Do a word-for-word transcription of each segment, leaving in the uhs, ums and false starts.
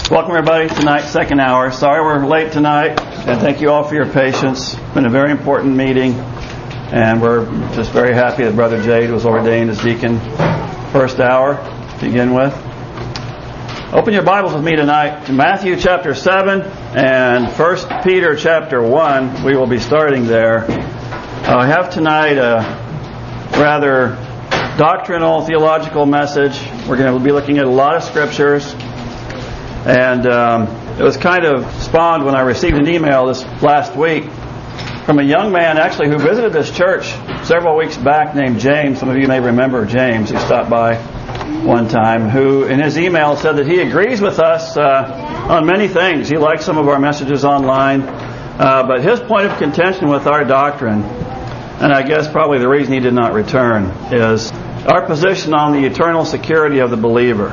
Welcome everybody to tonight's second hour. Sorry we're late tonight, and thank you all for your patience. It's been a very important meeting, and we're just very happy that Brother Jade was ordained as deacon first hour to begin with. Open your Bibles with me tonight to Matthew chapter seven and First Peter chapter one. We will be starting there. Uh, I have tonight a rather doctrinal, theological message. We're going to be looking at a lot of scriptures. And um, it was kind of spawned when I received an email this last week from a young man actually who visited this church several weeks back named James. Some of you may remember James, who stopped by one time, who in his email said that he agrees with us uh, on many things. He likes some of our messages online, uh, but his point of contention with our doctrine, and I guess probably the reason he did not return, is our position on the eternal security of the believer,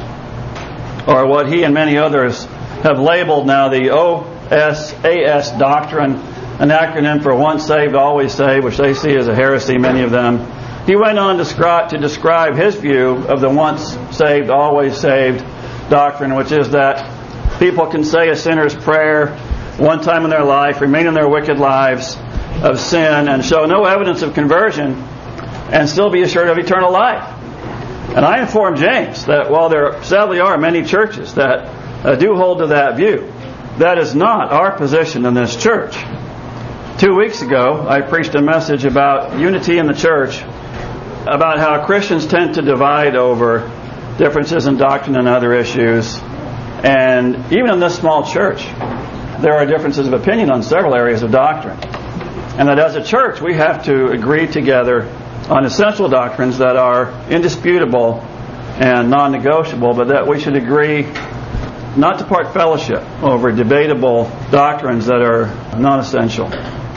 or what he and many others have labeled now the O S A S doctrine, an acronym for once saved, always saved, which they see as a heresy, many of them. He went on to describe, to describe his view of the once saved, always saved doctrine, which is that people can say a sinner's prayer one time in their life, remain in their wicked lives of sin, and show no evidence of conversion, and still be assured of eternal life. And I informed James that while there sadly are many churches that uh, do hold to that view, that is not our position in this church. Two weeks ago, I preached a message about unity in the church, about how Christians tend to divide over differences in doctrine and other issues. And even in this small church, there are differences of opinion on several areas of doctrine. And that as a church, we have to agree together on essential doctrines that are indisputable and non-negotiable, but that we should agree not to part fellowship over debatable doctrines that are non-essential.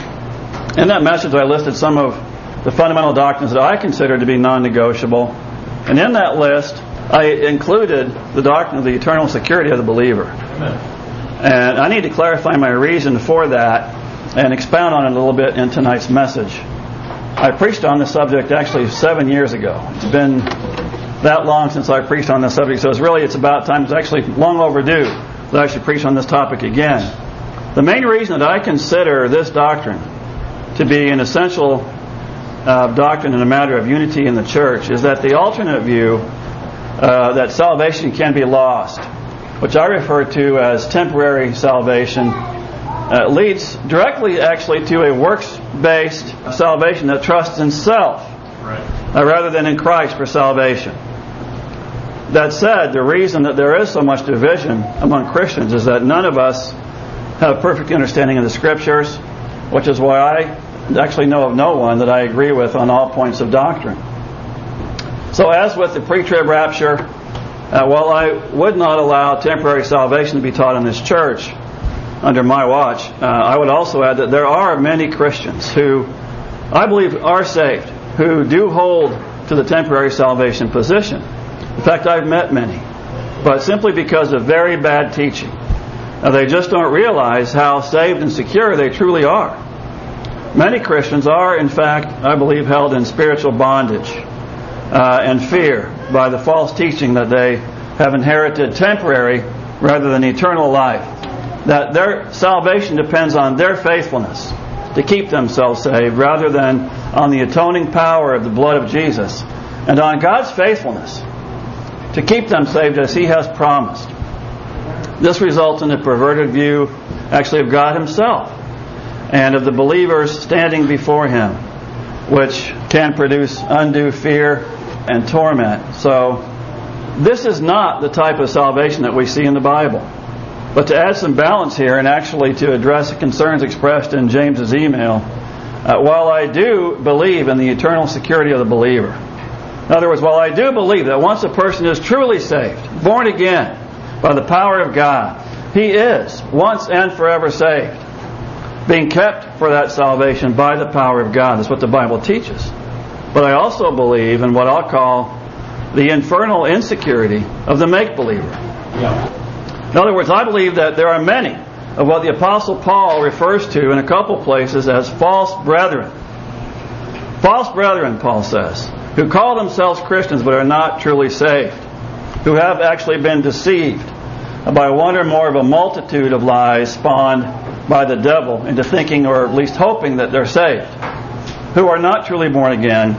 In that message, I listed some of the fundamental doctrines that I consider to be non-negotiable, and in that list, I included the doctrine of the eternal security of the believer. Amen. And I need to clarify my reason for that and expound on it a little bit in tonight's message. I preached on this subject actually seven years ago. It's been that long since I preached on this subject, so it's really, it's about time, it's actually long overdue that I should preach on this topic again. The main reason that I consider this doctrine to be an essential uh, doctrine in a matter of unity in the church is that the alternate view uh, that salvation can be lost, which I refer to as temporary salvation, uh, leads directly actually to a works-based salvation that trusts in self right. uh, rather than in Christ for salvation. That said, the reason that there is so much division among Christians is that none of us have perfect understanding of the Scriptures, which is why I actually know of no one that I agree with on all points of doctrine. So as with the pre-trib rapture, uh, while I would not allow temporary salvation to be taught in this church under my watch, uh, I would also add that there are many Christians who I believe are saved, who do hold to the temporary salvation position. In fact, I've met many, but simply because of very bad teaching. Uh, they just don't realize how saved and secure they truly are. Many Christians are, in fact, I believe, held in spiritual bondage uh, and fear by the false teaching that they have inherited temporary rather than eternal life. That their salvation depends on their faithfulness to keep themselves saved rather than on the atoning power of the blood of Jesus and on God's faithfulness to keep them saved as He has promised. This results in a perverted view actually of God Himself and of the believers standing before Him, which can produce undue fear and torment. So this is not the type of salvation that we see in the Bible. But to add some balance here and actually to address the concerns expressed in James's email, uh, while I do believe in the eternal security of the believer, in other words, while I do believe that once a person is truly saved, born again by the power of God, he is once and forever saved, being kept for that salvation by the power of God. That's what the Bible teaches. But I also believe in what I'll call the infernal insecurity of the make-believer. Yeah. In other words, I believe that there are many of what the Apostle Paul refers to in a couple places as false brethren. False brethren, Paul says, who call themselves Christians but are not truly saved, who have actually been deceived by one or more of a multitude of lies spawned by the devil into thinking, or at least hoping, that they're saved, who are not truly born again,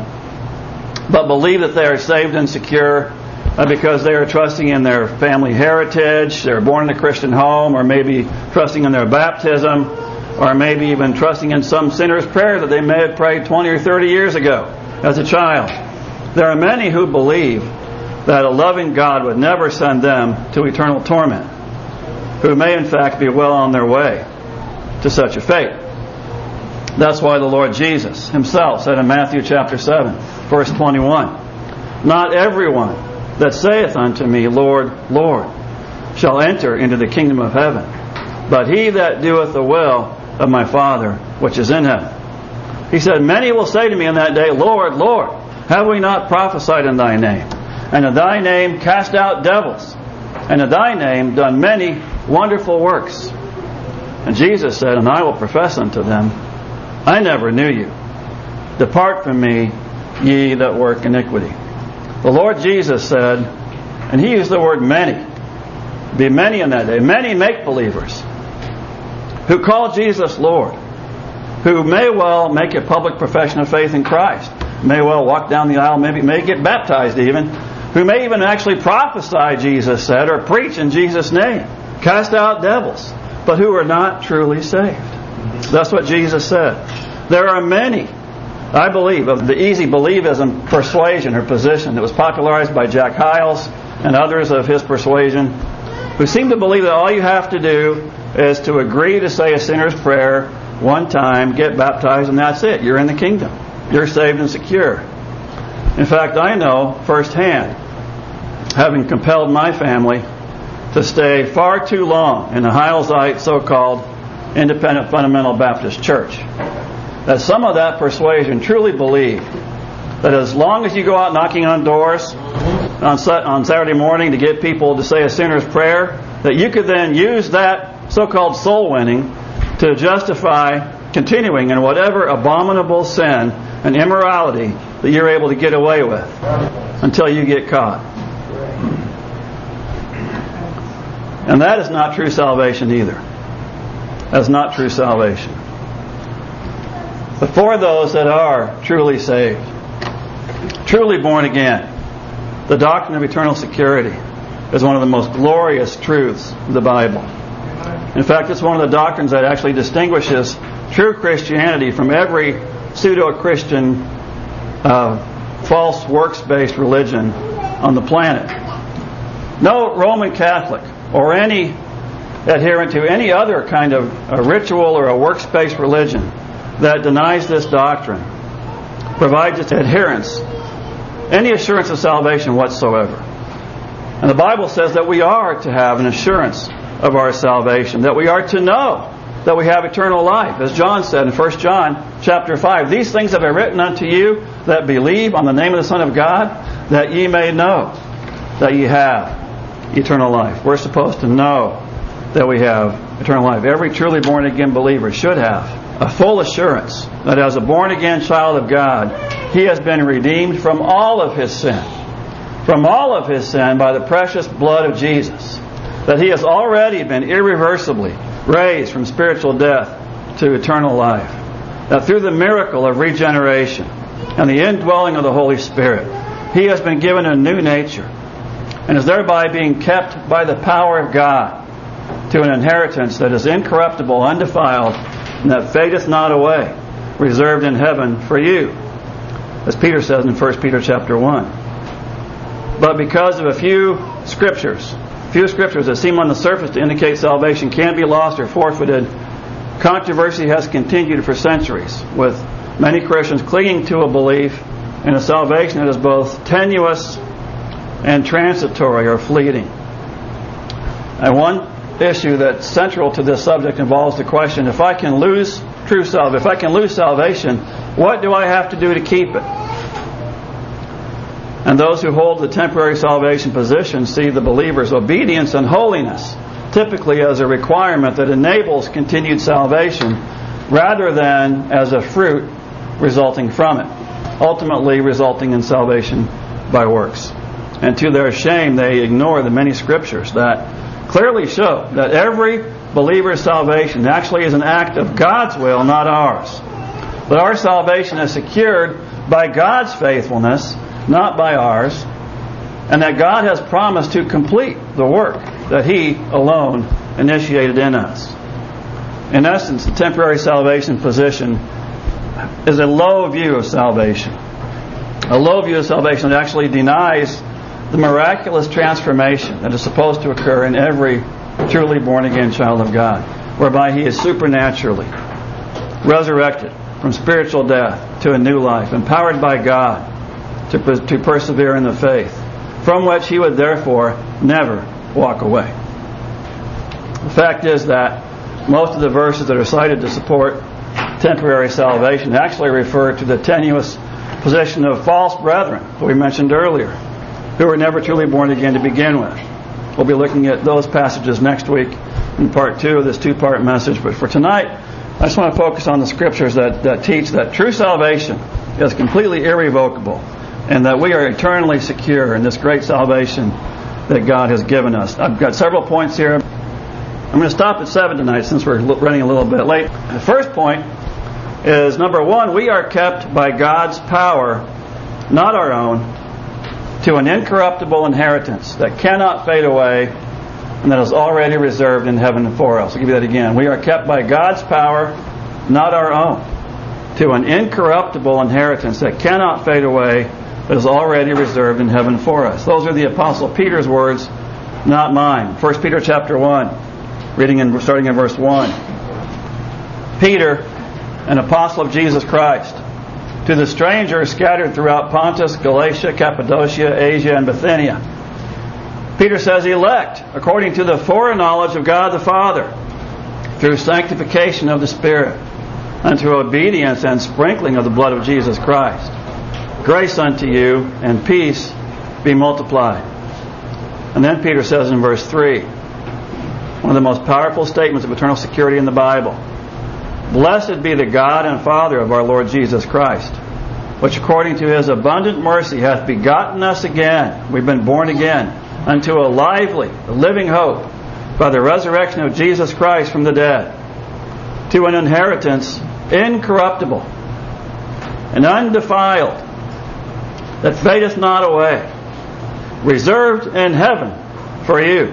but believe that they are saved and secure uh, because they are trusting in their family heritage, they're born in a Christian home, or maybe trusting in their baptism, or maybe even trusting in some sinner's prayer that they may have prayed twenty or thirty years ago as a child. There are many who believe that a loving God would never send them to eternal torment, who may in fact be well on their way to such a fate. That's why the Lord Jesus himself said in Matthew chapter seven, verse twenty-one, "Not everyone that saith unto me, Lord, Lord, shall enter into the kingdom of heaven, but he that doeth the will of my Father which is in heaven." He said, "Many will say to me in that day, Lord, Lord, have we not prophesied in thy name? And in thy name cast out devils, and in thy name done many wonderful works." And Jesus said, "And I will profess unto them, I never knew you. Depart from me, ye that work iniquity." The Lord Jesus said, and he used the word many, be many in that day, many make-believers, who call Jesus Lord, who may well make a public profession of faith in Christ, may well walk down the aisle, maybe may get baptized even, who may even actually prophesy, Jesus said, or preach in Jesus' name, cast out devils, but who are not truly saved. That's what Jesus said. There are many, I believe, of the easy believism persuasion or position that was popularized by Jack Hyles and others of his persuasion, who seem to believe that all you have to do is to agree to say a sinner's prayer one time, get baptized, and that's it. You're in the kingdom. You're saved and secure. In fact, I know firsthand, having compelled my family to stay far too long in the Hylesite so-called Independent Fundamental Baptist Church, that some of that persuasion truly believed that as long as you go out knocking on doors on on Saturday morning to get people to say a sinner's prayer, that you could then use that so-called soul winning to justify continuing in whatever abominable sin and immorality that you're able to get away with until you get caught. And that is not true salvation either. That's not true salvation. But for those that are truly saved, truly born again, the doctrine of eternal security is one of the most glorious truths of the Bible. In fact, it's one of the doctrines that actually distinguishes true Christianity from every pseudo-Christian uh, false works-based religion on the planet. No Roman Catholic or any adherent to any other kind of a ritual or a works-based religion that denies this doctrine provides its adherents any assurance of salvation whatsoever. And the Bible says that we are to have an assurance of our salvation, that we are to know that we have eternal life. As John said in First John chapter five, "These things have I written unto you that believe on the name of the Son of God, that ye may know that ye have eternal life." We're supposed to know that we have eternal life. Every truly born again believer should have a full assurance that as a born again child of God, he has been redeemed from all of his sin, from all of his sin by the precious blood of Jesus, that he has already been irreversibly raised from spiritual death to eternal life, that through the miracle of regeneration and the indwelling of the Holy Spirit, he has been given a new nature and is thereby being kept by the power of God to an inheritance that is incorruptible, undefiled, and that fadeth not away, reserved in heaven for you, as Peter says in First Peter chapter one. But because of a few scriptures, few scriptures that seem on the surface to indicate salvation can be lost or forfeited, controversy has continued for centuries, with many Christians clinging to a belief in a salvation that is both tenuous and transitory or fleeting. And one issue that's central to this subject involves the question, if I can lose true salvation, if I can lose salvation, what do I have to do to keep it? And those who hold the temporary salvation position see the believer's obedience and holiness typically as a requirement that enables continued salvation rather than as a fruit resulting from it, ultimately resulting in salvation by works. And to their shame, they ignore the many scriptures that clearly show that every believer's salvation actually is an act of God's will, not ours. But our salvation is secured by God's faithfulness, not by ours, and that God has promised to complete the work that He alone initiated in us. In essence, the temporary salvation position is a low view of salvation. A low view of salvation that actually denies the miraculous transformation that is supposed to occur in every truly born-again child of God, whereby he is supernaturally resurrected from spiritual death to a new life, empowered by God to, to persevere in the faith, from which he would therefore never walk away. The fact is that most of the verses that are cited to support temporary salvation actually refer to the tenuous position of false brethren that we mentioned earlier, who were never truly born again to begin with. We'll be looking at those passages next week in part two of this two-part message. But for tonight, I just want to focus on the scriptures that, that teach that true salvation is completely irrevocable and that we are eternally secure in this great salvation that God has given us. I've got several points here. I'm going to stop at seven tonight since we're running a little bit late. The first point is, number one, we are kept by God's power, not our own, to an incorruptible inheritance that cannot fade away and that is already reserved in heaven for us. I'll give you that again. We are kept by God's power, not our own, to an incorruptible inheritance that cannot fade away, that is already reserved in heaven for us. Those are the Apostle Peter's words, not mine. First Peter chapter one, reading in, starting in verse one. Peter, an apostle of Jesus Christ, to the strangers scattered throughout Pontus, Galatia, Cappadocia, Asia, and Bithynia. Peter says, elect according to the foreknowledge of God the Father, through sanctification of the Spirit, unto obedience and sprinkling of the blood of Jesus Christ. Grace unto you and peace be multiplied. And then Peter says in verse three, one of the most powerful statements of eternal security in the Bible, blessed be the God and Father of our Lord Jesus Christ, which according to His abundant mercy hath begotten us again, we've been born again, unto a lively, a living hope, by the resurrection of Jesus Christ from the dead, to an inheritance incorruptible and undefiled, that fadeth not away, reserved in heaven for you.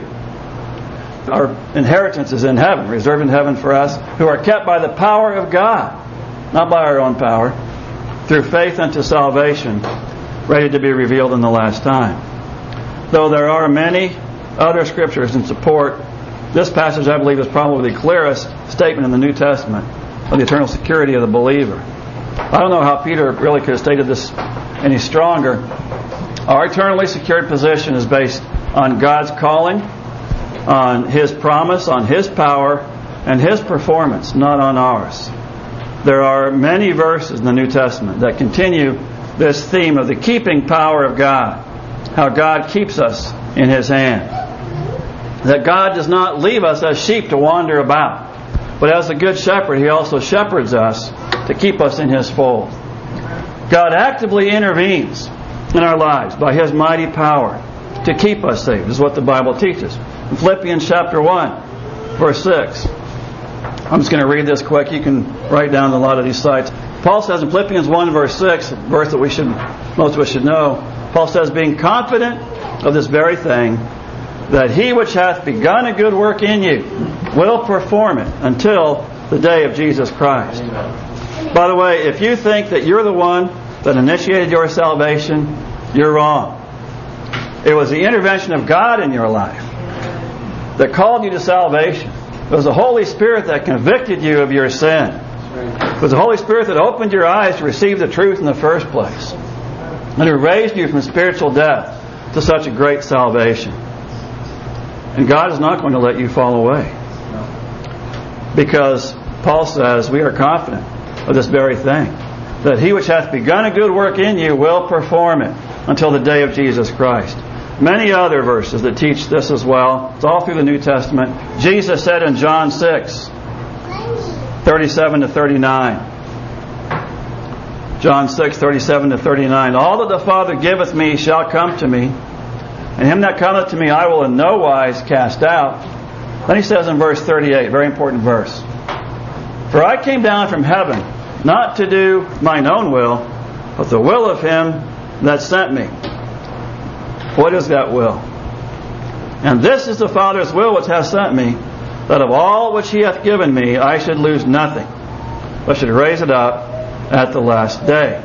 Our inheritance is in heaven, reserved in heaven for us, who are kept by the power of God, not by our own power, through faith unto salvation, ready to be revealed in the last time. Though there are many other scriptures in support, this passage, I believe, is probably the clearest statement in the New Testament of the eternal security of the believer. I don't know how Peter really could have stated this any stronger. Our eternally secured position is based on God's calling, on His promise, on His power, and His performance, not on ours. There are many verses in the New Testament that continue this theme of the keeping power of God, how God keeps us in His hand, that God does not leave us as sheep to wander about, but as the good shepherd, He also shepherds us to keep us in His fold. God actively intervenes in our lives by His mighty power to keep us saved, is what the Bible teaches. In Philippians chapter one, verse six. I'm just going to read this quick. You can write down a lot of these sites. Paul says in Philippians one, verse six, a verse that we should, most of us should know, Paul says, being confident of this very thing, that He which hath begun a good work in you will perform it until the day of Jesus Christ. Amen. By the way, if you think that you're the one that initiated your salvation, you're wrong. It was the intervention of God in your life that called you to salvation. It was the Holy Spirit that convicted you of your sin. It was the Holy Spirit that opened your eyes to receive the truth in the first place, and who raised you from spiritual death to such a great salvation. And God is not going to let you fall away, because Paul says we are confident of this very thing, that He which hath begun a good work in you will perform it until the day of Jesus Christ. Many other verses that teach this as well. It's all through the New Testament. Jesus said in John six, thirty-seven to thirty-nine. John six, thirty-seven to thirty-nine. All that the Father giveth me shall come to me, And him that cometh to me I will in no wise cast out. Then he says in verse thirty-eight, very important verse, for I came down from heaven, not to do mine own will, but the will of him that sent me. What is that will? And this is the Father's will which hath sent me, that of all which he hath given me I should lose nothing, but should raise it up at the last day.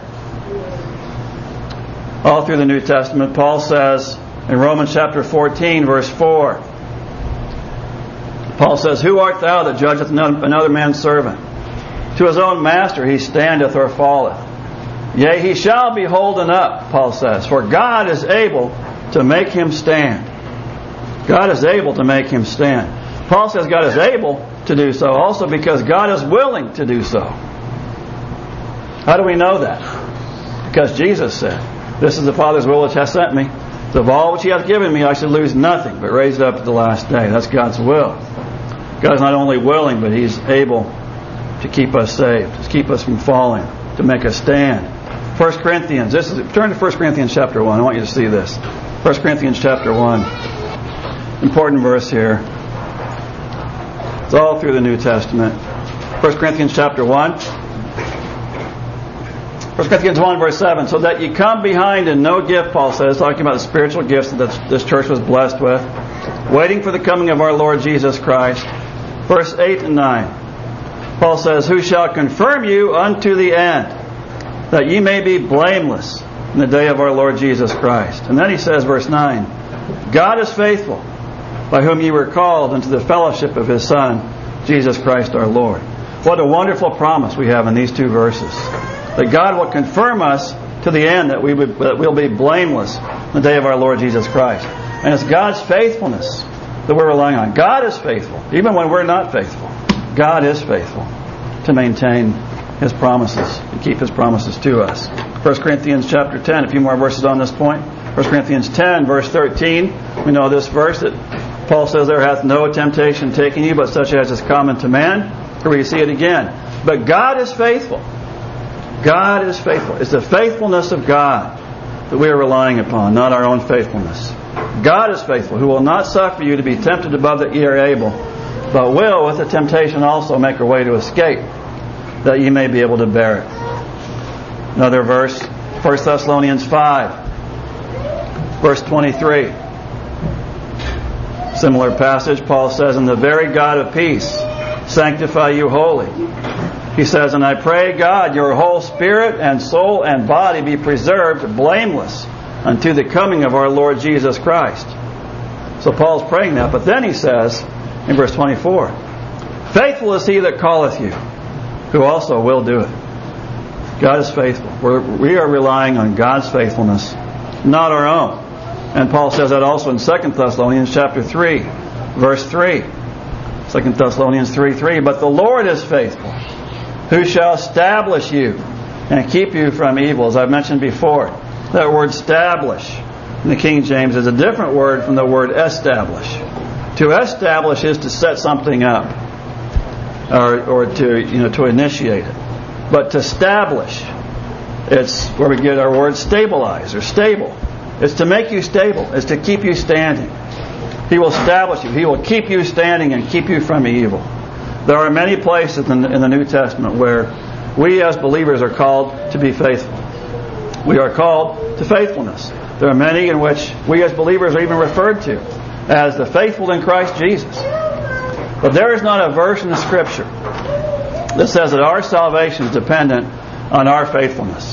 All through the New Testament, Paul says in Romans chapter fourteen, verse four, Paul says, who art thou that judgeth another man's servant? To his own master he standeth or falleth. Yea, he shall be holden up, Paul says, for God is able to make him stand. God is able to make him stand. Paul says God is able to do so also because God is willing to do so. How do we know that? Because Jesus said, this is the Father's will which hath sent me. Of all which he hath given me I should lose nothing, but raise it up at the last day. That's God's will. God is not only willing, but he's able to keep us saved, to keep us from falling, to make us stand. First Corinthians, this is, turn to First Corinthians chapter one. I want you to see this. First Corinthians chapter one. Important verse here. It's all through the New Testament. First Corinthians chapter one. First Corinthians one verse seven. So that ye come behind in no gift, Paul says, talking about the spiritual gifts that this church was blessed with, waiting for the coming of our Lord Jesus Christ. Verse eight and nine. Paul says, who shall confirm you unto the end, that ye may be blameless in the day of our Lord Jesus Christ. And then he says, verse nine, God is faithful, by whom ye were called into the fellowship of his Son, Jesus Christ our Lord. What a wonderful promise we have in these two verses. That God will confirm us to the end, that we would, that we'll be blameless in the day of our Lord Jesus Christ. And it's God's faithfulness that we're relying on. God is faithful, even when we're not faithful. God is faithful to maintain his promises and keep his promises to us. First Corinthians chapter ten, a few more verses on this point. First Corinthians ten, verse thirteen. We know this verse that Paul says, there hath no temptation taken you, but such as is common to man. Here we see it again. But God is faithful. God is faithful. It's the faithfulness of God that we are relying upon, not our own faithfulness. God is faithful, who will not suffer you to be tempted above that ye are able, but will with the temptation also make a way to escape, that ye may be able to bear it. Another verse, First Thessalonians five, verse twenty-three. Similar passage, Paul says, and the very God of peace sanctify you wholly. He says, and I pray God your whole spirit and soul and body be preserved blameless unto the coming of our Lord Jesus Christ. So Paul's praying that. But then he says in verse twenty-four, faithful is he that calleth you, who also will do it. God is faithful. We're, we are relying on God's faithfulness, not our own. And Paul says that also in Second Thessalonians chapter three, verse three. Second Thessalonians three three. But the Lord is faithful, who shall establish you and keep you from evil. As I've mentioned before, that word establish in the King James is a different word from the word establish. To establish is to set something up, or, or to you know to initiate it. But to establish, it's where we get our word stabilize or stable. It's to make you stable. It's to keep you standing. He will establish you. He will keep you standing and keep you from evil. There are many places in the, in the New Testament where we as believers are called to be faithful. We are called to faithfulness. There are many in which we as believers are even referred to as the faithful in Christ Jesus. But there is not a verse in the Scripture that says that our salvation is dependent on our faithfulness.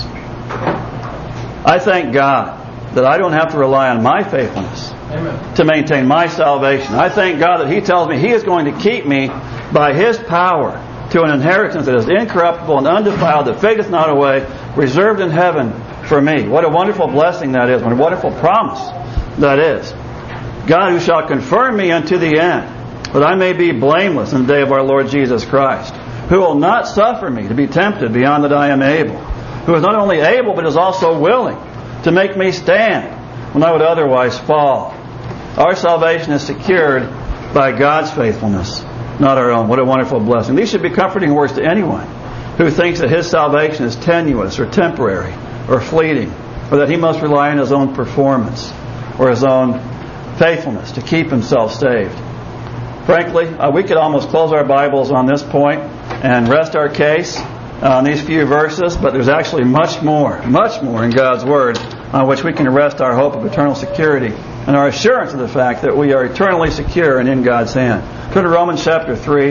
I thank God that I don't have to rely on my faithfulness Amen. To maintain my salvation. I thank God that He tells me He is going to keep me by His power to an inheritance that is incorruptible and undefiled, that fadeth not away, reserved in heaven for me. What a wonderful blessing that is. What a wonderful promise that is. God, who shall confirm me unto the end, that I may be blameless in the day of our Lord Jesus Christ, who will not suffer me to be tempted beyond that I am able, who is not only able but is also willing to make me stand when I would otherwise fall. Our salvation is secured by God's faithfulness, not our own. What a wonderful blessing. These should be comforting words to anyone who thinks that his salvation is tenuous or temporary or fleeting, or that he must rely on his own performance or his own faithfulness to keep himself saved. Frankly, uh, we could almost close our Bibles on this point and rest our case on these few verses, but there's actually much more, much more in God's Word on which we can rest our hope of eternal security and our assurance of the fact that we are eternally secure and in God's hand. Go to Romans chapter three.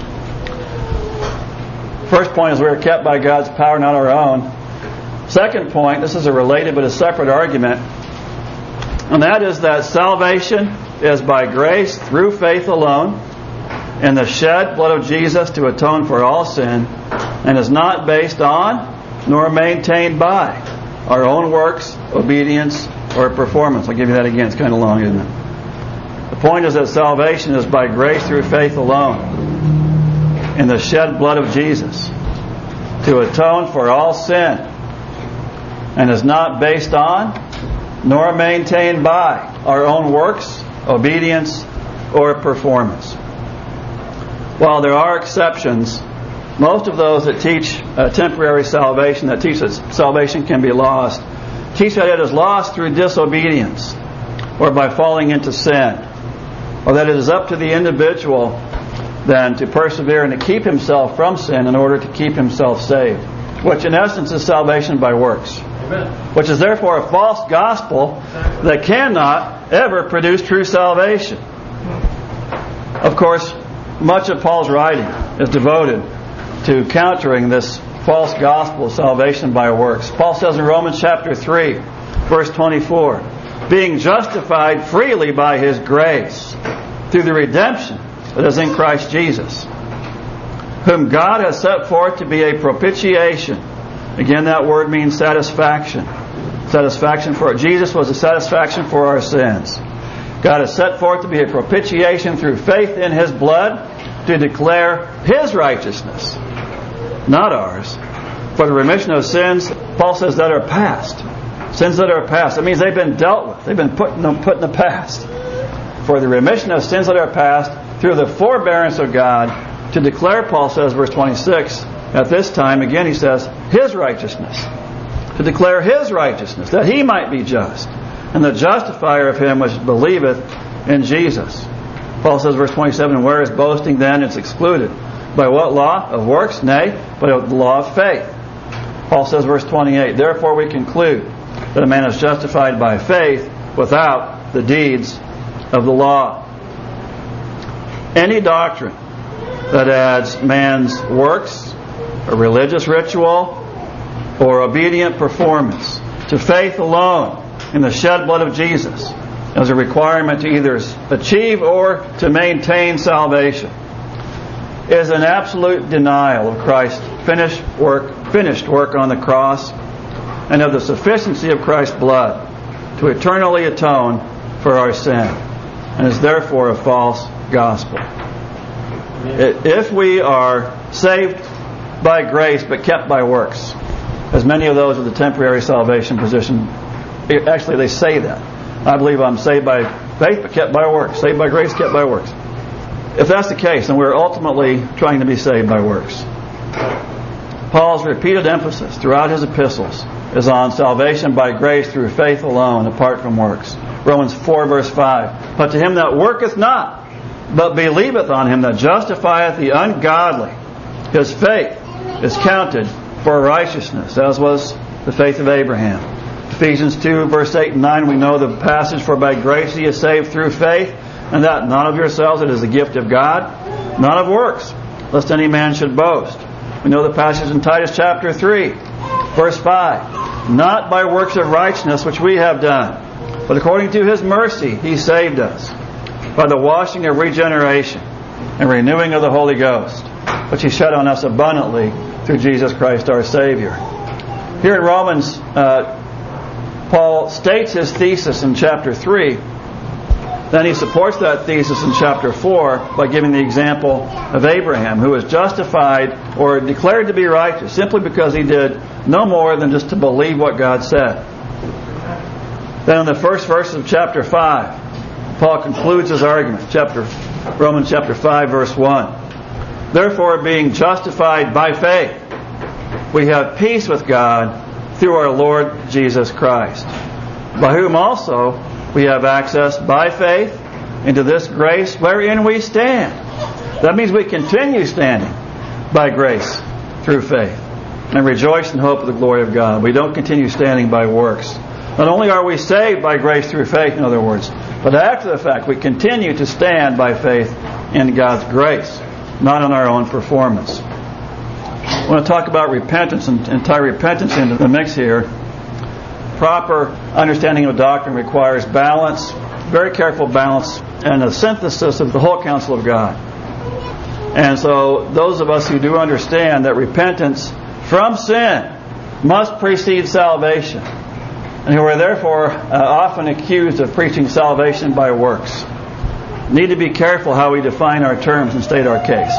First point is we are kept by God's power, not our own. Second point, this is a related but a separate argument, and that is that salvation is by grace through faith alone in the shed blood of Jesus to atone for all sin, and is not based on nor maintained by our own works, obedience, or performance. I'll give you that again. It's kind of long, isn't it? The point is that salvation is by grace through faith alone in the shed blood of Jesus to atone for all sin, and is not based on nor maintained by our own works, obedience, or performance. While there are exceptions, most of those that teach uh, temporary salvation, that teach that salvation can be lost, teach that it is lost through disobedience or by falling into sin, or that it is up to the individual then to persevere and to keep himself from sin in order to keep himself saved, which in essence is salvation by works. Amen. Which is therefore a false gospel that cannot ever produce true salvation. Of course, much of Paul's writing is devoted to countering this false gospel of salvation by works. Paul says in Romans chapter three, verse twenty-four, being justified freely by His grace through the redemption that is in Christ Jesus, whom God has set forth to be a propitiation. Again, that word means satisfaction. Satisfaction for Jesus was a satisfaction for our sins. God has set forth to be a propitiation through faith in His blood to declare His righteousness, not ours, for the remission of sins, Paul says, that are past. Sins that are past. That means they've been dealt with. They've been put in, put in the past. For the remission of sins that are past through the forbearance of God to declare, Paul says, verse twenty-six, at this time, again he says, His righteousness. To declare His righteousness, that He might be just, and the justifier of him which believeth in Jesus. Paul says, verse twenty-seven, where is boasting then? It's excluded. By what law? Of works? Nay, but of the law of faith. Paul says, verse twenty-eight, therefore we conclude that a man is justified by faith without the deeds of the law. Any doctrine that adds man's works, a religious ritual, or obedient performance to faith alone in the shed blood of Jesus as a requirement to either achieve or to maintain salvation is an absolute denial of Christ's finished work, finished work on the cross and of the sufficiency of Christ's blood to eternally atone for our sin, and is therefore a false gospel. If we are saved by grace but kept by works, as many of those of the temporary salvation position, actually they say that. I believe I'm saved by faith but kept by works. Saved by grace, kept by works. If that's the case, then we're ultimately trying to be saved by works. Paul's repeated emphasis throughout his epistles is on salvation by grace through faith alone, apart from works. Romans four verse five, but to him that worketh not, but believeth on Him that justifieth the ungodly, his faith is counted for righteousness, as was the faith of Abraham. Ephesians two verse eight and nine, we know the passage, for by grace ye are saved through faith, and that not of yourselves, it is the gift of God, not of works, lest any man should boast. We know the passage in Titus chapter three, verse five, not by works of righteousness which we have done, but according to His mercy He saved us, by the washing of regeneration and renewing of the Holy Ghost, which He shed on us abundantly through Jesus Christ our Savior. Here in Romans, uh, Paul states his thesis in chapter three. Then he supports that thesis in chapter four by giving the example of Abraham, who was justified or declared to be righteous simply because he did no more than just to believe what God said. Then in the first verse of chapter five, Paul concludes his argument. Chapter Romans chapter five verse one. Therefore, being justified by faith, we have peace with God through our Lord Jesus Christ, by whom also We have access by faith into this grace wherein we stand. That means we continue standing by grace through faith and rejoice in hope of the glory of God. We don't continue standing by works. Not only are we saved by grace through faith, in other words, but after the fact we continue to stand by faith in God's grace, not on our own performance. I want to talk about repentance and, and tie repentance into the mix here. Proper understanding of doctrine requires balance, very careful balance, and a synthesis of the whole counsel of God. And so those of us who do understand that repentance from sin must precede salvation, and who are therefore uh, often accused of preaching salvation by works, need to be careful how we define our terms and state our case,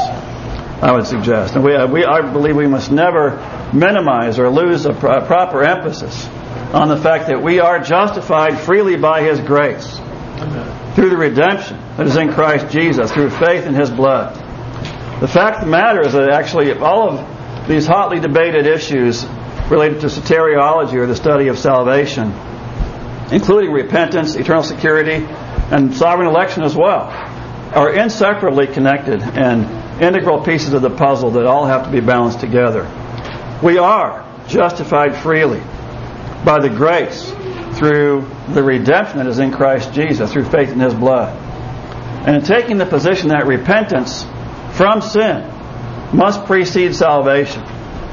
I would suggest. And we, uh, we, I believe we must never minimize or lose a, pro- a proper emphasis on the fact that we are justified freely by His grace through the redemption that is in Christ Jesus, through faith in His blood. The fact of the matter is that actually all of these hotly debated issues related to soteriology, or the study of salvation, including repentance, eternal security, and sovereign election as well, are inseparably connected and integral pieces of the puzzle that all have to be balanced together. We are justified freely by the grace through the redemption that is in Christ Jesus, through faith in His blood. And in taking the position that repentance from sin must precede salvation,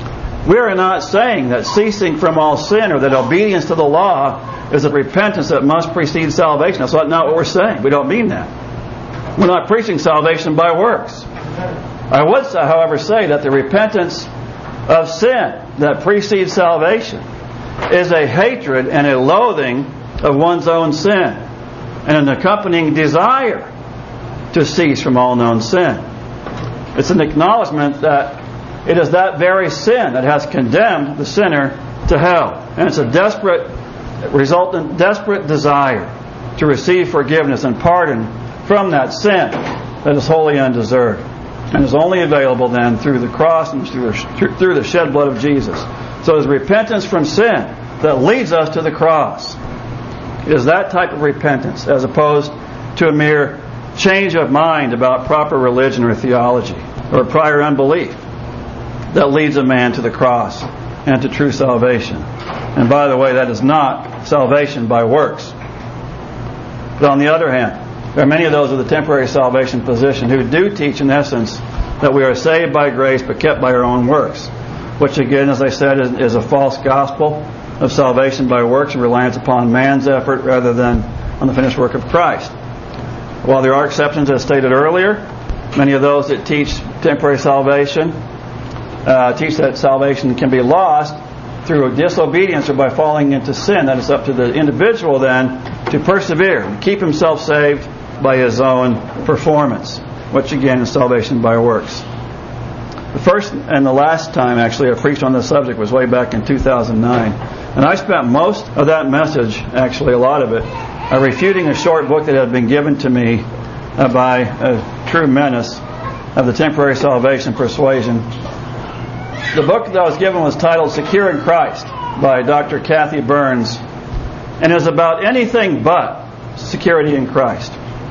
we are not saying that ceasing from all sin or that obedience to the law is a repentance that must precede salvation. That's not what we're saying. We don't mean that. We're not preaching salvation by works. I would, however, say that the repentance of sin that precedes salvation is a hatred and a loathing of one's own sin and an accompanying desire to cease from all known sin. It's an acknowledgement that it is that very sin that has condemned the sinner to hell. And it's a desperate, resultant, desperate desire to receive forgiveness and pardon from that sin that is wholly undeserved and is only available then through the cross and through the, through the shed blood of Jesus. So it's repentance from sin that leads us to the cross. It is that type of repentance, as opposed to a mere change of mind about proper religion or theology or prior unbelief, that leads a man to the cross and to true salvation. And by the way, that is not salvation by works. But on the other hand, there are many of those with a temporary salvation position who do teach, in essence, that we are saved by grace but kept by our own works, which again, as I said, is, is a false gospel of salvation by works and reliance upon man's effort rather than on the finished work of Christ. While there are exceptions, as stated earlier, many of those that teach temporary salvation uh, teach that salvation can be lost through disobedience or by falling into sin. That is up to the individual then to persevere and keep himself saved by his own performance, which again is salvation by works. The first and the last time actually I preached on this subject was way back in two thousand nine. And I spent most of that message, actually a lot of it, uh, refuting a short book that had been given to me uh, by a true menace of the temporary salvation persuasion. The book that I was given was titled Secure in Christ by Doctor Kathy Burns, and is about anything but security in Christ.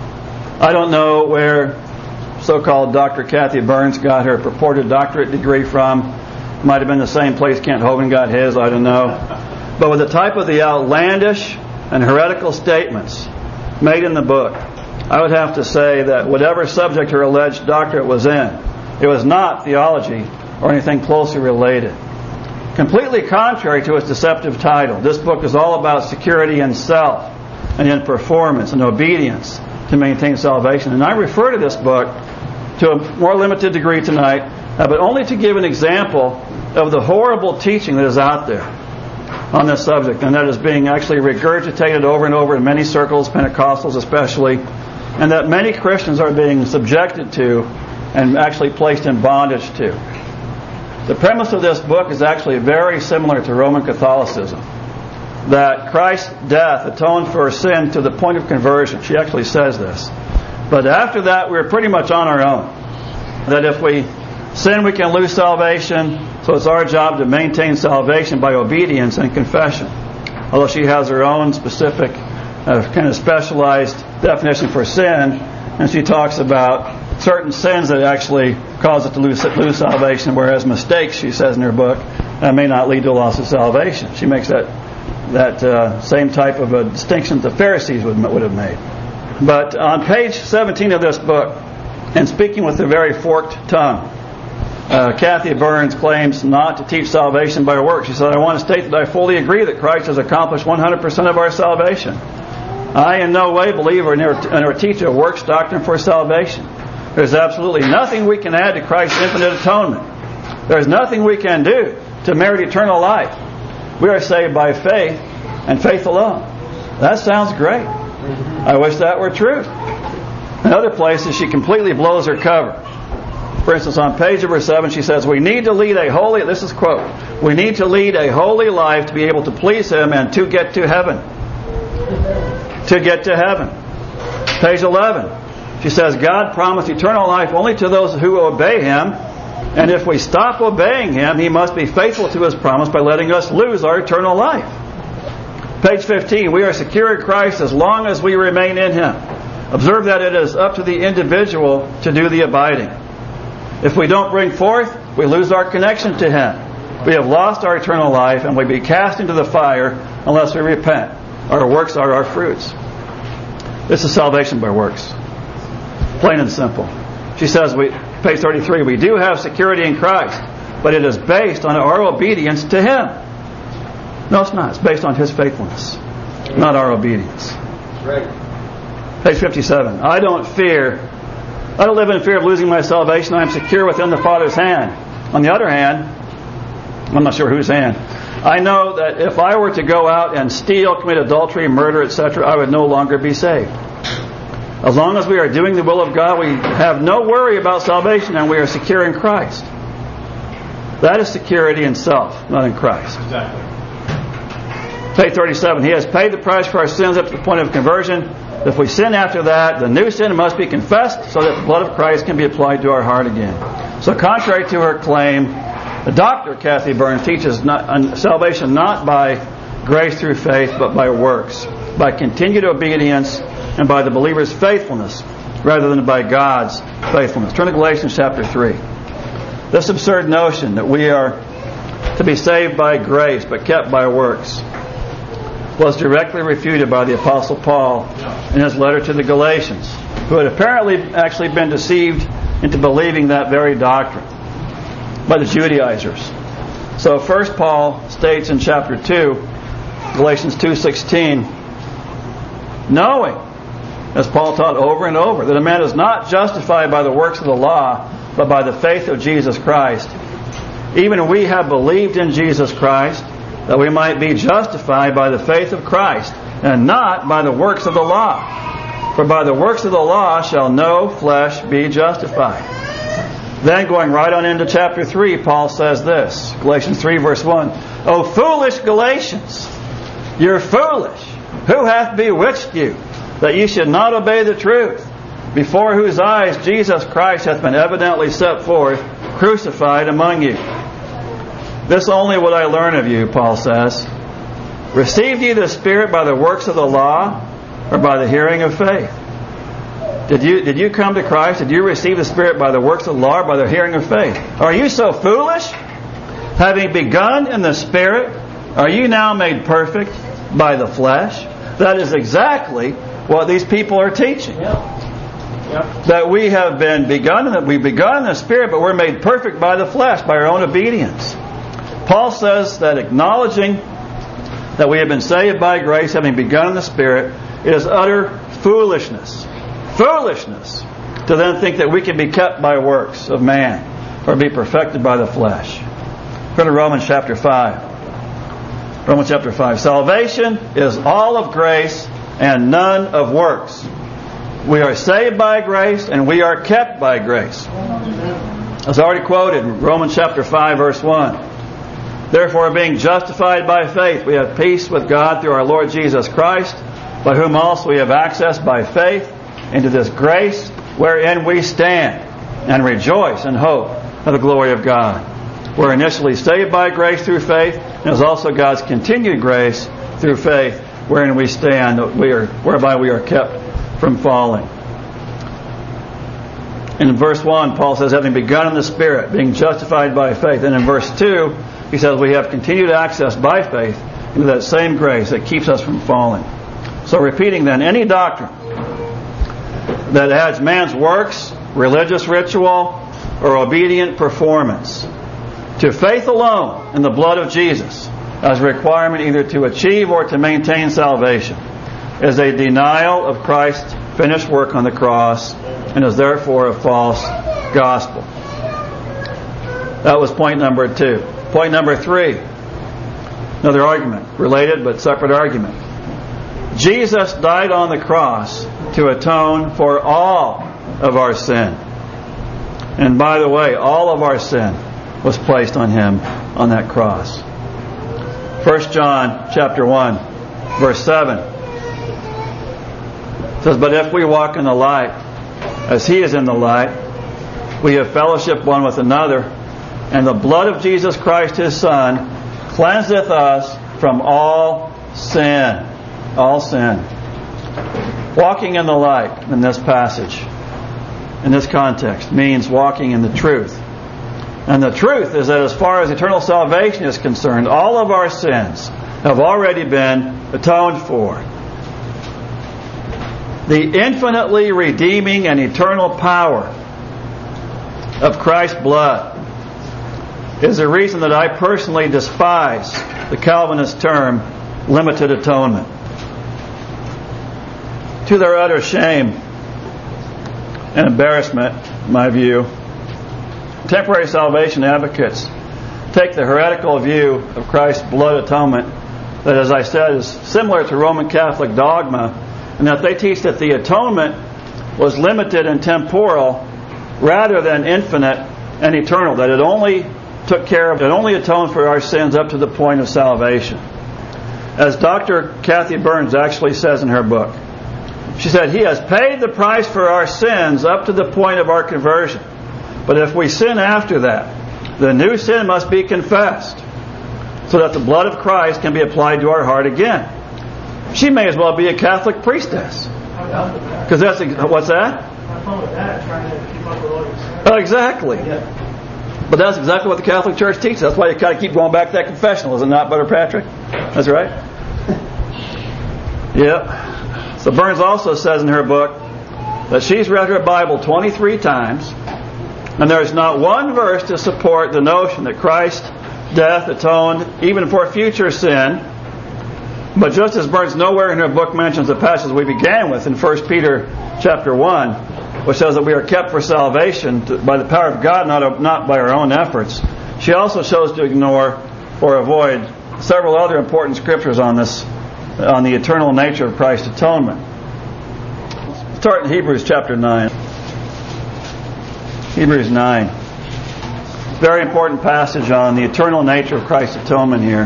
I don't know where so-called Doctor Kathy Burns got her purported doctorate degree from. Might have been the same place Kent Hovind got his, I don't know. But with the type of the outlandish and heretical statements made in the book, I would have to say that whatever subject her alleged doctorate was in, it was not theology or anything closely related. Completely contrary to its deceptive title, this book is all about security in self and in performance and obedience to maintain salvation. And I refer to this book to a more limited degree tonight, uh, but only to give an example of the horrible teaching that is out there on this subject, and that is being actually regurgitated over and over in many circles, Pentecostals especially, and that many Christians are being subjected to and actually placed in bondage to. The premise of this book is actually very similar to Roman Catholicism, that Christ's death atoned for sin to the point of conversion. She actually says this. But after that, we're pretty much on our own. That if we sin, we can lose salvation, so it's our job to maintain salvation by obedience and confession. Although she has her own specific a kind of specialized definition for sin, and she talks about certain sins that actually cause it to lose, lose salvation, whereas mistakes, she says in her book, uh, may not lead to a loss of salvation. She makes that that uh, same type of a distinction the Pharisees would, would have made. But on page seventeen of this book, and speaking with a very forked tongue, uh, Kathy Burns claims not to teach salvation by works. She said, I want to state that I fully agree that Christ has accomplished one hundred percent of our salvation. I in no way believe or, or teach a works doctrine for salvation. There's absolutely nothing we can add to Christ's infinite atonement. There's nothing we can do to merit eternal life. We are saved by faith and faith alone. That sounds great. I wish that were true. In other places, she completely blows her cover. For instance, on page number seven, she says, we need to lead a holy, this is quote, we need to lead a holy life to be able to please Him and to get to heaven. To get to heaven. Page eleven. She says, God promised eternal life only to those who obey Him, and if we stop obeying Him, He must be faithful to His promise by letting us lose our eternal life. Page fifteen, we are secure in Christ as long as we remain in Him. Observe that it is up to the individual to do the abiding. If we don't bring forth, we lose our connection to Him. We have lost our eternal life, and we be cast into the fire unless we repent. Our works are our fruits. This is salvation by works. Plain and simple. She says, we, page thirty-three, we do have security in Christ, but it is based on our obedience to Him. No, it's not. It's based on His faithfulness, not our obedience. Right. Page fifty-seven. I don't fear, I don't live in fear of losing my salvation. I am secure within the Father's hand. On the other hand, I'm not sure whose hand, I know that if I were to go out and steal, commit adultery, murder, et cetera, I would no longer be saved. As long as we are doing the will of God, we have no worry about salvation, and we are secure in Christ. That is security in self, not in Christ. Exactly. Page thirty-seven. He has paid the price for our sins up to the point of conversion. If we sin after that, the new sin must be confessed so that the blood of Christ can be applied to our heart again. So contrary to her claim, the Doctor Kathy Burns teaches not, uh, salvation not by grace through faith, but by works, by continued obedience, and by the believer's faithfulness, rather than by God's faithfulness. Turn to Galatians chapter three. This absurd notion that we are to be saved by grace but kept by works was directly refuted by the Apostle Paul in his letter to the Galatians, who had apparently actually been deceived into believing that very doctrine by the Judaizers. So first Paul states in chapter two, Galatians two sixteen, knowing, as Paul taught over and over, that a man is not justified by the works of the law, but by the faith of Jesus Christ. Even we have believed in Jesus Christ, that we might be justified by the faith of Christ, and not by the works of the law. For by the works of the law shall no flesh be justified. Then going right on into chapter three, Paul says this, Galatians three verse one, O foolish Galatians, you're foolish. Who hath bewitched you, that ye should not obey the truth, before whose eyes Jesus Christ hath been evidently set forth, crucified among you? This only would I learn of you, Paul says. Received ye the Spirit by the works of the law, or by the hearing of faith? Did you, did you come to Christ? Did you receive the Spirit by the works of the law, or by the hearing of faith? Are you so foolish? Having begun in the Spirit, are you now made perfect by the flesh? That is exactly what these people are teaching. Yeah. Yeah. That we have been begun, that we've begun in the Spirit, but we're made perfect by the flesh, by our own obedience. Paul says that acknowledging that we have been saved by grace, having begun in the Spirit, is utter foolishness. Foolishness to then think that we can be kept by works of man or be perfected by the flesh. Go to Romans chapter five. Romans chapter five. Salvation is all of grace and none of works. We are saved by grace and we are kept by grace. As already quoted in Romans chapter five verse one. Therefore, being justified by faith, we have peace with God through our Lord Jesus Christ, by whom also we have access by faith into this grace wherein we stand and rejoice in hope of the glory of God. We're initially saved by grace through faith, and is also God's continued grace through faith wherein we stand, that we are, whereby we are kept from falling. In verse one, Paul says, having begun in the Spirit, being justified by faith. And in verse two, he says, we have continued access by faith into that same grace that keeps us from falling. So repeating then, any doctrine that adds man's works, religious ritual, or obedient performance to faith alone in the blood of Jesus as a requirement either to achieve or to maintain salvation is a denial of Christ's finished work on the cross and is therefore a false gospel. That was point number two. Point number three, another argument, related but separate argument. Jesus died on the cross to atone for all of our sin. And by the way, all of our sin was placed on Him on that cross. First John chapter one, verse seven says, but if we walk in the light, as He is in the light, we have fellowship one with another, and the blood of Jesus Christ His Son cleanseth us from all sin. All sin. Walking in the light in this passage, in this context, means walking in the truth. And the truth is that as far as eternal salvation is concerned, all of our sins have already been atoned for. The infinitely redeeming and eternal power of Christ's blood is the reason that I personally despise the Calvinist term limited atonement. To their utter shame and embarrassment, in my view, temporary salvation advocates take the heretical view of Christ's blood atonement that, as I said, is similar to Roman Catholic dogma, and that they teach that the atonement was limited and temporal rather than infinite and eternal, that it only took care of, it only atoned for our sins up to the point of salvation. As Doctor Kathy Burns actually says in her book, she said, He has paid the price for our sins up to the point of our conversion. But if we sin after that, the new sin must be confessed so that the blood of Christ can be applied to our heart again. She may as well be a Catholic priestess. Because that's, what's that? I'm fine with that, trying to keep up with all your sins. Oh, exactly. Yeah. But that's exactly what the Catholic Church teaches. That's why you kind of keep going back to that confessional, is it not, Brother Patrick? That's right. Yep. So Burns also says in her book that she's read her Bible twenty-three times, and there's not one verse to support the notion that Christ's death atoned even for future sin. But just as Burns nowhere in her book mentions the passage we began with in First Peter chapter one, which says that we are kept for salvation by the power of God, not, not by our own efforts, she also chose to ignore or avoid several other important scriptures on this, on the eternal nature of Christ's atonement. Let's start in Hebrews chapter nine. Hebrews nine. Very important passage on the eternal nature of Christ's atonement here.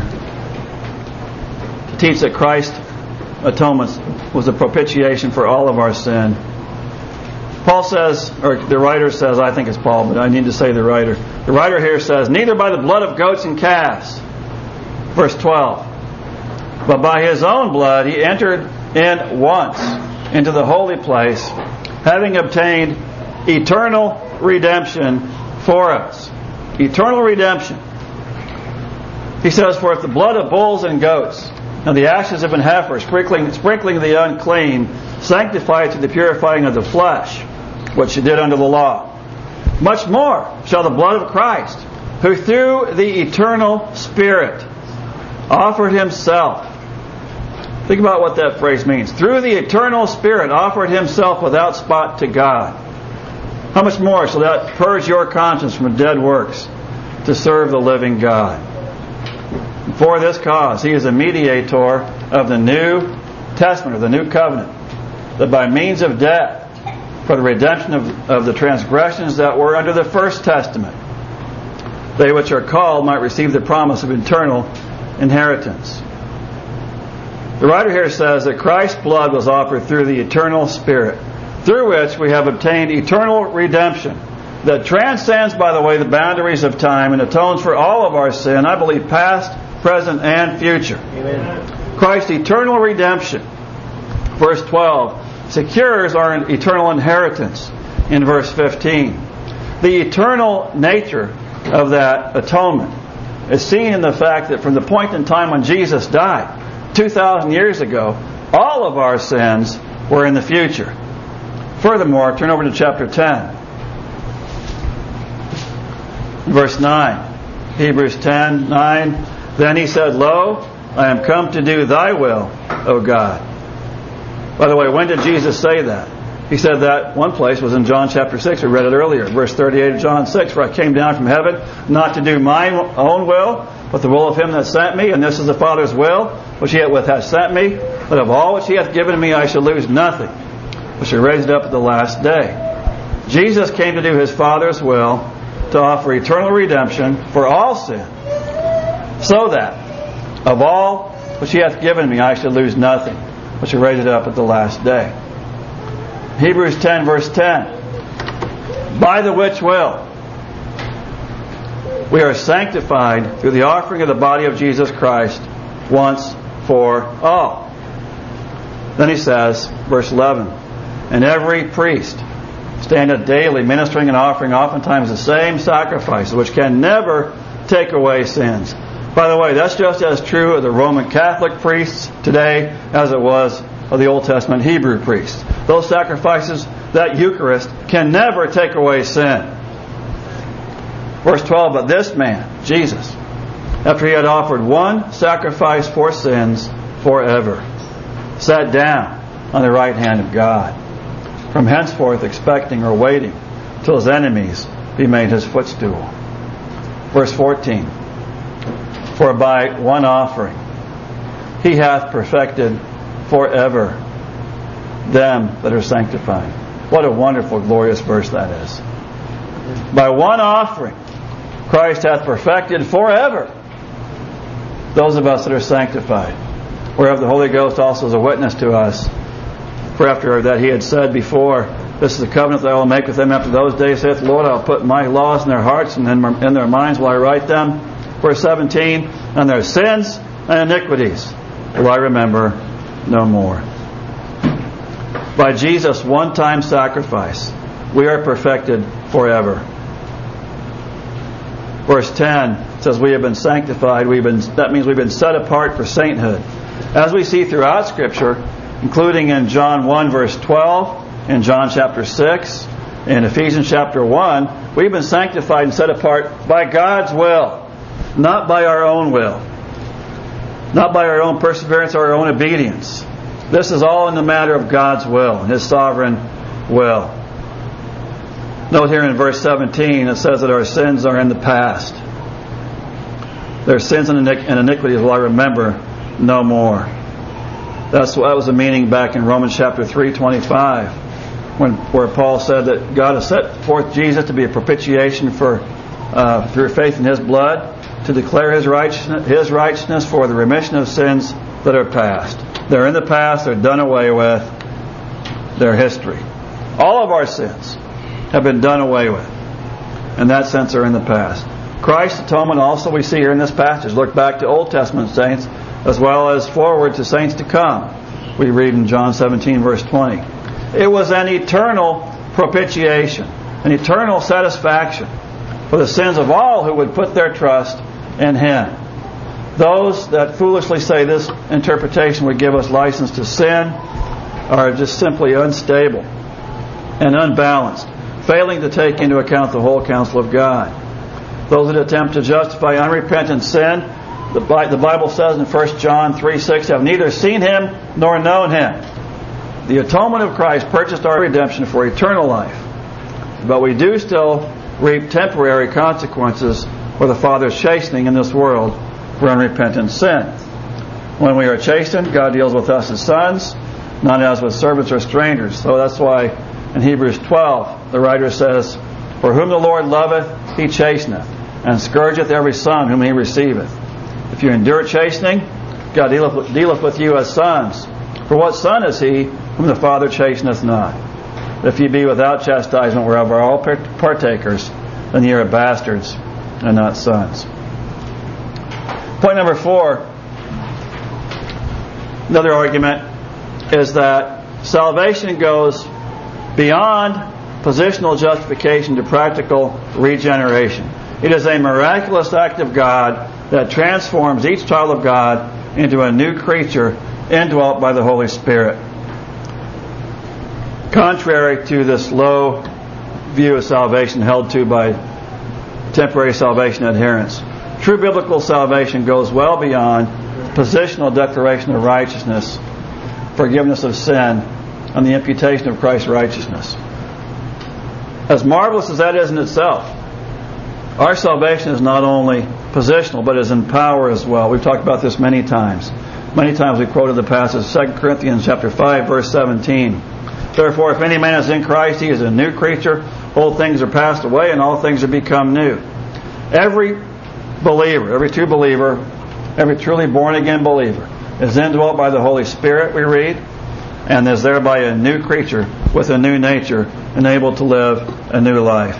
To teach that Christ's atonement was a propitiation for all of our sin. Paul says, or the writer says, I think it's Paul, but I need to say the writer. The writer here says, neither by the blood of goats and calves, verse twelve, but by His own blood He entered in once into the holy place, having obtained eternal redemption for us. Eternal redemption. He says, for if the blood of bulls and goats and the ashes of an heifer, sprinkling, sprinkling the unclean, sanctify to the purifying of the flesh, which you did under the law, much more shall the blood of Christ, who through the eternal Spirit offered Himself. Think about what that phrase means. Through the eternal Spirit offered Himself without spot to God. How much more shall that purge your conscience from dead works to serve the living God? For this cause He is a mediator of the New Testament, or the New Covenant, that by means of death, for the redemption of, of the transgressions that were under the first testament, they which are called might receive the promise of eternal inheritance. The writer here says that Christ's blood was offered through the eternal Spirit, through which we have obtained eternal redemption that transcends, by the way, the boundaries of time and atones for all of our sin, I believe past, present, and future. Amen. Christ's eternal redemption, verse twelve, secures our eternal inheritance in verse fifteen. The eternal nature of that atonement is seen in the fact that from the point in time when Jesus died, two thousand years ago, all of our sins were in the future. Furthermore, turn over to chapter ten. Verse nine. Hebrews ten, nine. Then he said, Lo, I am come to do thy will, O God. By the way, when did Jesus say that? He said that one place was in John chapter six. We read it earlier. Verse thirty-eight of John six. For I came down from heaven not to do mine own will, but the will of him that sent me. And this is the Father's will, which he hath sent me. But of all which he hath given me I shall lose nothing, but shall raise it up at the last day. Jesus came to do his Father's will, to offer eternal redemption for all sin, so that of all which he hath given me I shall lose nothing, but shall raise it up at the last day. Hebrews ten, verse ten. By the which will we are sanctified through the offering of the body of Jesus Christ once for all. Then he says, verse eleven, and every priest standeth daily ministering and offering oftentimes the same sacrifices, which can never take away sins. By the way, that's just as true of the Roman Catholic priests today as it was of the Old Testament Hebrew priests. Those sacrifices, that Eucharist, can never take away sin. Verse twelve, but this man, Jesus, after he had offered one sacrifice for sins forever, sat down on the right hand of God, from henceforth expecting or waiting till his enemies be made his footstool. Verse fourteen, for by one offering he hath perfected forever them that are sanctified. What a wonderful, glorious verse that is. By one offering Christ hath perfected forever those of us that are sanctified, whereof the Holy Ghost also is a witness to us. For after that he had said before, this is the covenant that I will make with them after those days, saith the Lord, I will put my laws in their hearts, and in their minds will I write them. Verse seventeen, and their sins and iniquities will I remember no more. By Jesus' one-time sacrifice, we are perfected forever. Verse ten says we have been sanctified. We've been, that means we've been set apart for sainthood. As we see throughout Scripture, including in John one verse twelve, in John chapter six, in Ephesians chapter one, we've been sanctified and set apart by God's will, not by our own will, not by our own perseverance or our own obedience. This is all in the matter of God's will, His sovereign will. Note here in verse seventeen, it says that our sins are in the past. Their sins and iniquities will I remember no more. That's that was the meaning back in Romans chapter three twenty-five, when where Paul said that God has set forth Jesus to be a propitiation for uh, through faith in His blood, to declare His righteousness, His righteousness for the remission of sins that are past. They're in the past. They're done away with. They're history. All of our sins have been done away with. In that sense, are in the past. Christ's atonement also we see here in this passage. Look back to Old Testament saints as well as forward to saints to come. We read in John seventeen verse twenty. It was an eternal propitiation, an eternal satisfaction for the sins of all who would put their trust in Him. Those that foolishly say this interpretation would give us license to sin are just simply unstable and unbalanced, failing to take into account the whole counsel of God. Those that attempt to justify unrepentant sin, the Bible says in First John three six, have neither seen Him nor known Him. The atonement of Christ purchased our redemption for eternal life, but we do still reap temporary consequences for the Father's chastening in this world for unrepentant sin. When we are chastened, God deals with us as sons, not as with servants or strangers. So that's why in Hebrews twelve the writer says, for whom the Lord loveth, He chasteneth, and scourgeth every son whom He receiveth. If you endure chastening, God dealeth, dealeth with you as sons. For what son is he whom the Father chasteneth not? If ye be without chastisement, whereof are all partakers, then ye are bastards and not sons. Point number four. Another argument is that salvation goes beyond positional justification to practical regeneration. It is a miraculous act of God that transforms each child of God into a new creature indwelt by the Holy Spirit. Contrary to this low view of salvation held to by temporary salvation adherents, true biblical salvation goes well beyond positional declaration of righteousness, forgiveness of sin, and the imputation of Christ's righteousness. As marvelous as that is in itself, our salvation is not only positional, but is in power as well. We've talked about this many times. Many times we quoted the passage, Second Corinthians chapter five, verse seventeen. Therefore, if any man is in Christ, he is a new creature. Old things are passed away, and all things are become new. Every believer, every true believer, every truly born-again believer is indwelt by the Holy Spirit, we read, and is thereby a new creature with a new nature and able to live a new life.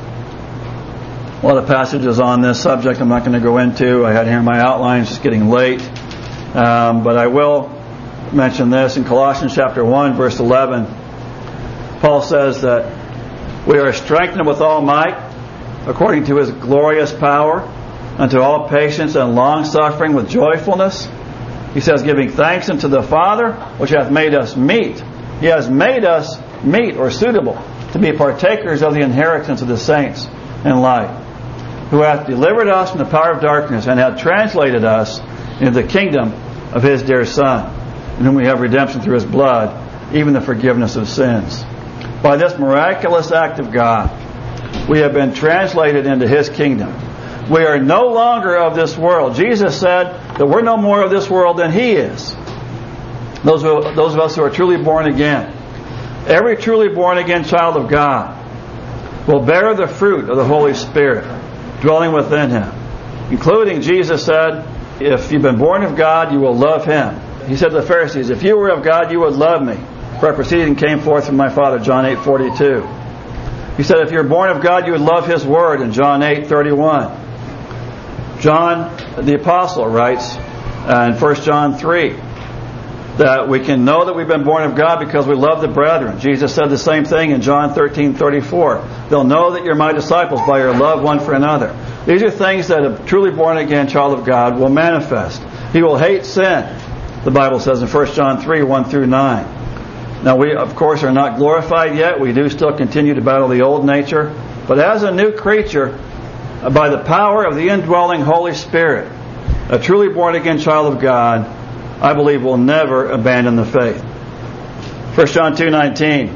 A lot of passages on this subject I'm not going to go into. I had here in my outlines, just getting late. Um, but I will mention this. In Colossians chapter one, verse eleven, Paul says that we are strengthened with all might according to His glorious power unto all patience and long-suffering with joyfulness. He says, giving thanks unto the Father, which hath made us meet. He has made us meet or suitable to be partakers of the inheritance of the saints in light, who hath delivered us from the power of darkness and hath translated us into the kingdom of His dear Son, in whom we have redemption through His blood, even the forgiveness of sins. By this miraculous act of God, we have been translated into His kingdom. We are no longer of this world. Jesus said that we're no more of this world than He is. Those who, those of us who are truly born again. Every truly born again child of God will bear the fruit of the Holy Spirit dwelling within him. Including, Jesus said, if you've been born of God, you will love Him. He said to the Pharisees, if you were of God, you would love me. For I proceeded and came forth from my Father, John eight forty-two. He said, if you're born of God, you would love His Word in John eight thirty-one. John the Apostle writes uh, in First John three that we can know that we've been born of God because we love the brethren. Jesus said the same thing in John thirteen thirty-four. They'll know that you're my disciples by your love one for another. These are things that a truly born again child of God will manifest. He will hate sin, the Bible says in First John three one through nine. Now we, of course, are not glorified yet. We do still continue to battle the old nature. But as a new creature, by the power of the indwelling Holy Spirit, a truly born-again child of God, I believe, will never abandon the faith. First John two nineteen.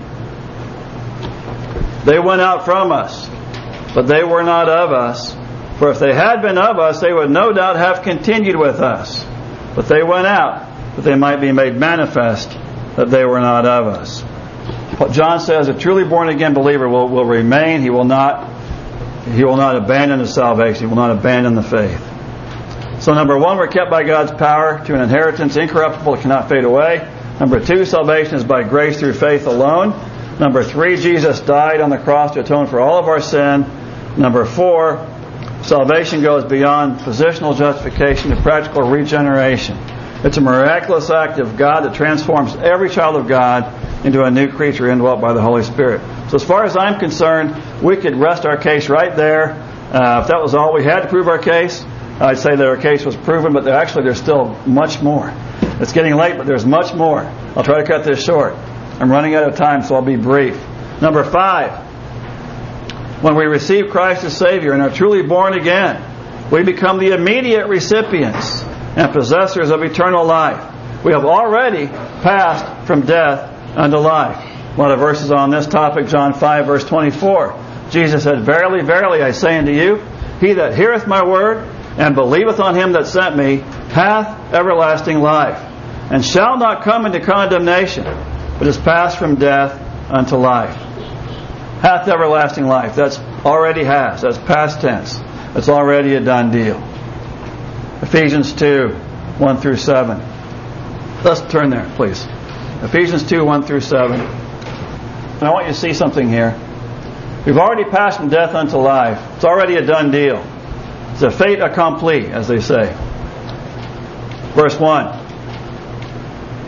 They went out from us, but they were not of us. For if they had been of us, they would no doubt have continued with us. But they went out, that they might be made manifest that they were not of us. John says a truly born-again believer will, will remain. He will not He will not abandon his salvation. He will not abandon the faith. So number one, we're kept by God's power to an inheritance incorruptible that cannot fade away. Number two, salvation is by grace through faith alone. Number three, Jesus died on the cross to atone for all of our sin. Number four, salvation goes beyond positional justification to practical regeneration. It's a miraculous act of God that transforms every child of God into a new creature indwelt by the Holy Spirit. So as far as I'm concerned, we could rest our case right there. Uh, if that was all we had to prove our case, I'd say that our case was proven, but there, actually there's still much more. It's getting late, but there's much more. I'll try to cut this short. I'm running out of time, so I'll be brief. Number five, when we receive Christ as Savior and are truly born again, we become the immediate recipients and possessors of eternal life. We have already passed from death unto life. A lot of verses on this topic, John five, verse twenty-four. Jesus said, verily, verily, I say unto you, he that heareth my word and believeth on him that sent me hath everlasting life, and shall not come into condemnation, but is passed from death unto life. Hath everlasting life. That's already has. That's past tense. That's already a done deal. Ephesians two, one through seven. Let's turn there, please. Ephesians two, one through seven. And I want you to see something here. We've already passed from death unto life. It's already a done deal. It's a fait accompli, as they say. Verse one.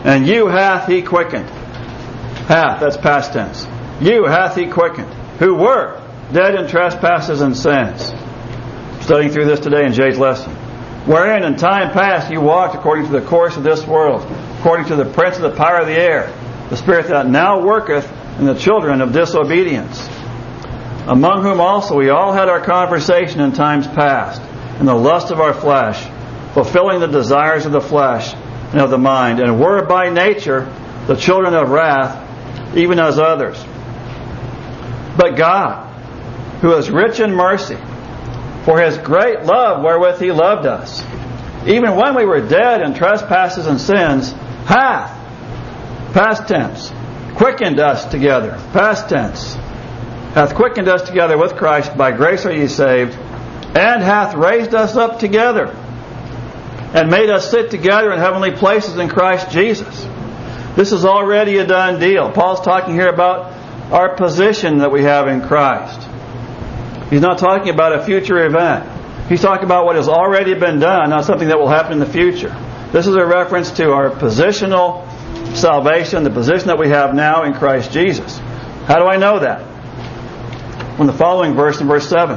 And you hath He quickened. Hath, that's past tense. You hath He quickened, who were dead in trespasses and sins. Studying through this today in Jay's lesson. Wherein in time past you walked according to the course of this world, according to the prince of the power of the air, the spirit that now worketh in the children of disobedience, among whom also we all had our conversation in times past, in the lust of our flesh, fulfilling the desires of the flesh and of the mind, and were by nature the children of wrath, even as others. But God, who is rich in mercy, for His great love wherewith He loved us, even when we were dead in trespasses and sins, hath, past tense, quickened us together, past tense, hath quickened us together with Christ, by grace are ye saved, and hath raised us up together, and made us sit together in heavenly places in Christ Jesus. This is already a done deal. Paul's talking here about our position that we have in Christ. He's not talking about a future event. He's talking about what has already been done, not something that will happen in the future. This is a reference to our positional salvation, the position that we have now in Christ Jesus. How do I know that? From the following verse in verse seven.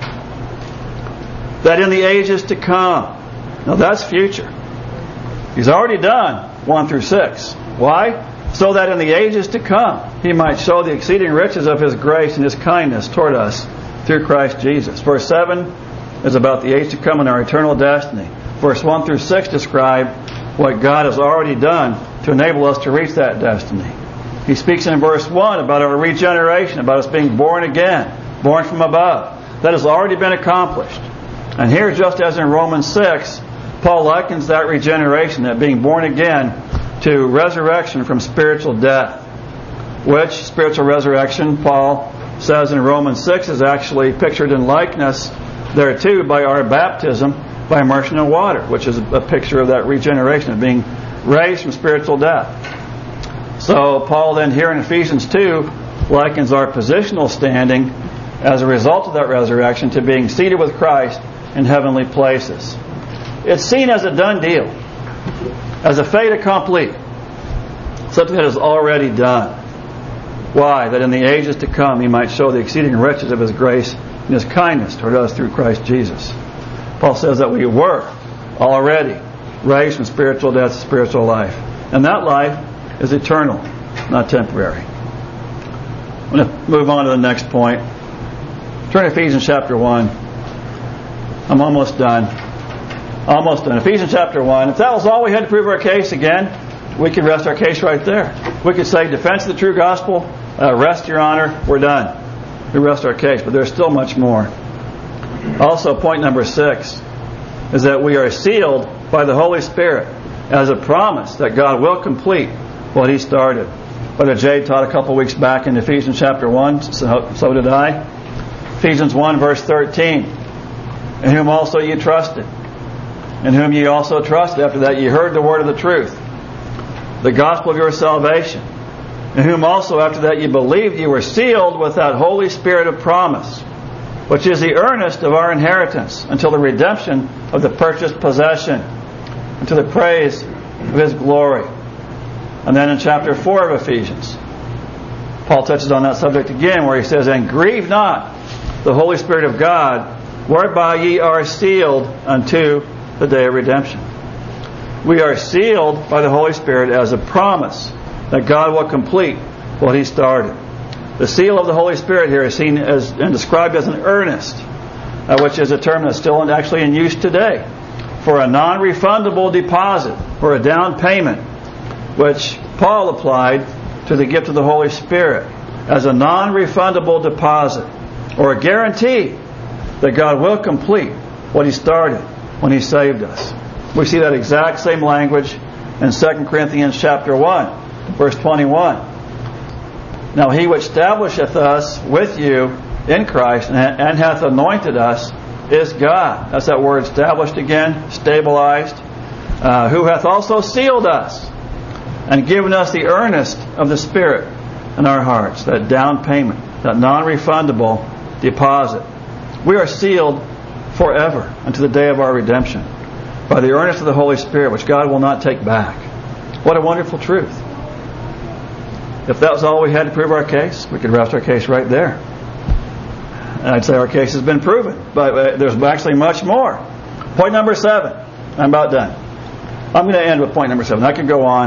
That in the ages to come. Now that's future. He's already done one through six. Why? So that in the ages to come He might show the exceeding riches of His grace and His kindness toward us through Christ Jesus. Verse seven is about the age to come and our eternal destiny. Verse one through six describe what God has already done to enable us to reach that destiny. He speaks in verse one about our regeneration, about us being born again, born from above. That has already been accomplished. And here, just as in Romans six, Paul likens that regeneration, that being born again, to resurrection from spiritual death. Which spiritual resurrection, Paul says in Romans six, is actually pictured in likeness there too by our baptism by immersion in water, which is a picture of that regeneration, of being raised from spiritual death. So Paul then here in Ephesians two likens our positional standing as a result of that resurrection to being seated with Christ in heavenly places. It's seen as a done deal, as a fait accompli, something that is already done. Why? That in the ages to come He might show the exceeding riches of His grace and His kindness toward us through Christ Jesus. Paul says that we were already raised from spiritual death to spiritual life. And that life is eternal, not temporary. I'm going to move on to the next point. Turn to Ephesians chapter one. I'm almost done. Almost done. Ephesians chapter one. If that was all we had to prove our case, again, we could rest our case right there. We could say, defense of the true gospel, uh, rest your honor, we're done. We rest our case, but there's still much more. Also, point number six is that we are sealed by the Holy Spirit as a promise that God will complete what He started. Brother Jade taught a couple weeks back in Ephesians chapter one, so, so did I. Ephesians one verse thirteen. In whom also ye trusted, in whom ye also trusted after that ye heard the word of the truth, the gospel of your salvation, in whom also after that ye believed, ye were sealed with that Holy Spirit of promise, which is the earnest of our inheritance until the redemption of the purchased possession, unto the praise of His glory. And then in chapter four of Ephesians, Paul touches on that subject again, where he says, and grieve not the Holy Spirit of God, whereby ye are sealed unto the day of redemption. We are sealed by the Holy Spirit as a promise that God will complete what He started. The seal of the Holy Spirit here is seen as and described as an earnest, uh, which is a term that's still actually in use today, for a non-refundable deposit or a down payment, which Paul applied to the gift of the Holy Spirit as a non-refundable deposit or a guarantee that God will complete what He started when He saved us. We see that exact same language in Second Corinthians chapter one, verse twenty-one. Now He which establisheth us with you in Christ and hath anointed us is God. That's that word established again, stabilized. Uh, who hath also sealed us and given us the earnest of the Spirit in our hearts, that down payment, that non-refundable deposit. We are sealed forever unto the day of our redemption by the earnest of the Holy Spirit, which God will not take back. What a wonderful truth. If that was all we had to prove our case, we could rest our case right there. And I'd say our case has been proven. But uh, there's actually much more. Point number seven. I'm about done. I'm going to end with point number seven. I could go on.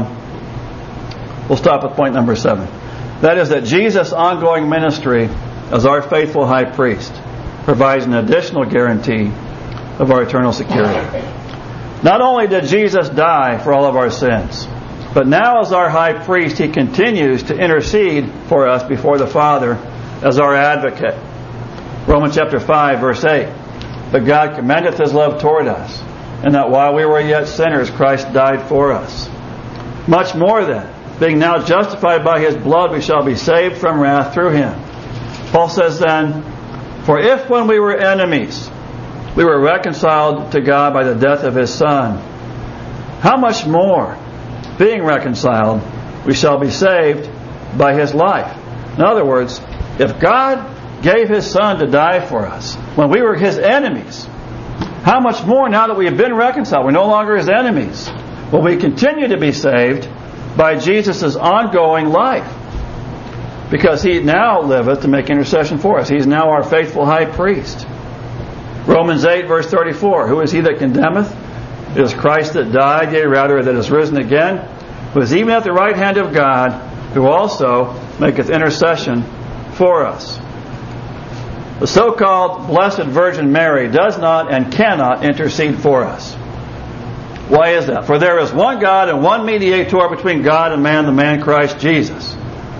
We'll stop at point number seven. That is that Jesus' ongoing ministry as our faithful high priest provides an additional guarantee of our eternal security. Not only did Jesus die for all of our sins, but now as our high priest, he continues to intercede for us before the Father as our advocate. Romans chapter five, verse eight. But God commendeth his love toward us, and that while we were yet sinners, Christ died for us. Much more then, being now justified by his blood, we shall be saved from wrath through him. Paul says then, for if when we were enemies, we were reconciled to God by the death of his Son, how much more, being reconciled, we shall be saved by his life. In other words, if God gave his Son to die for us when we were his enemies, how much more now that we have been reconciled, we're no longer his enemies, will we continue to be saved by Jesus' ongoing life? Because he now liveth to make intercession for us. He's now our faithful high priest. Romans eight, verse thirty-four. Who is he that condemneth? It is Christ that died, yea, rather that is risen again, who is even at the right hand of God, who also maketh intercession for us. The so-called Blessed Virgin Mary does not and cannot intercede for us. Why is that? For there is one God and one mediator between God and man, the man Christ Jesus.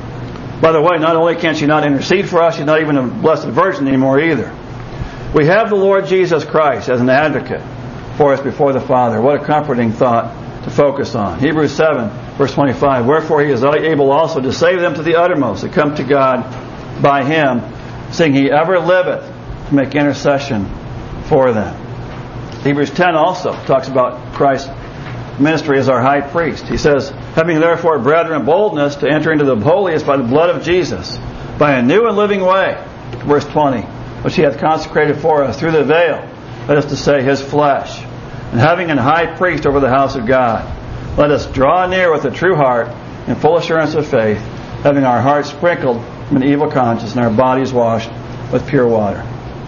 By the way, not only can she not intercede for us, she's not even a Blessed Virgin anymore either. We have the Lord Jesus Christ as an advocate for us before the Father. What a comforting thought to focus on. Hebrews seven, verse twenty-five. Wherefore he is able also to save them to the uttermost that come to God by him, seeing he ever liveth to make intercession for them. Hebrews ten also talks about Christ's ministry as our high priest. He says, having therefore, brethren, boldness to enter into the holiest by the blood of Jesus, by a new and living way, verse twenty, which he hath consecrated for us through the veil, that is to say, his flesh. And having an high priest over the house of God, let us draw near with a true heart in full assurance of faith, having our hearts sprinkled from an evil conscience and our bodies washed with pure water.